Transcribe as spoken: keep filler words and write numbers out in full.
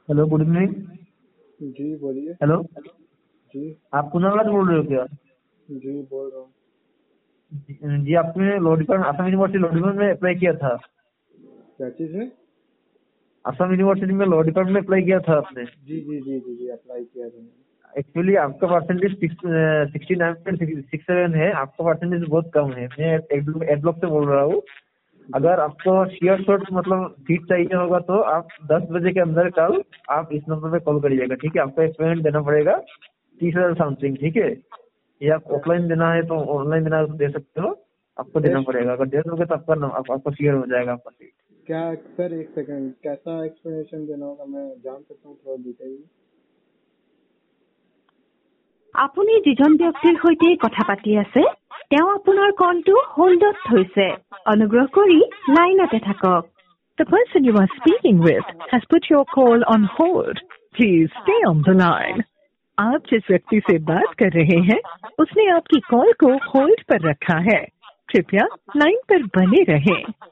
Hello, good evening. जी बोलिए। Hello, जी आप कुणाल राज बोल रहे हो क्या? जी बोल रहा हूँ। जी, जी, आपने law department Assam university law department में अप्लाई किया था। क्या चीज़ है? असम यूनिवर्सिटी में लॉ डिपार्टमेंट में अप्लाई किया था आपने। जी जी जी जी जी अप्लाई किया था मैंने। एक्चुअली आपका percentage sixty nine point six seven है। आपका परसेंटेज बहुत कम है। मैं एड ब्लॉक से बोल रहा हूँ। अगर आपको शेयर शॉट मतलब सीट चाहिए होगा तो आप दस बजे के अंदर कल आप इस नंबर पे कॉल करिएगा, ठीक है? आपको एक पेमेंट देना पड़ेगा तीस हजार समथिंग, ठीक है? या आप ऑफलाइन देना है तो ऑनलाइन देना है तो दे सकते हो, आपको देना टेस्ट पड़ेगा। अगर दे दोगे तो आपका नम- आप, आपको शेयर हो जाएगा आपका सीट। क्या सर? एक सेकंड, कैसा एक्सप्लेनेशन देना होगा? मैं जान सकता हूँ थोड़ा डिटेल में? আপুনি যিজন ব্যক্তিৰ সৈতে কথা পাতি আছে তেওঁ আপোনাৰ কলটো হোল্ডত থৈছে। অনুগ্ৰহ কৰি লাইনতে থাকক। The person you are speaking with has put your call on hold. Please stay on the line. आप जिस व्यक्ति से बात कर रहे हैं उसने आपकी कॉल को होल्ड पर रखा है। कृपया लाइन पर बने रहें।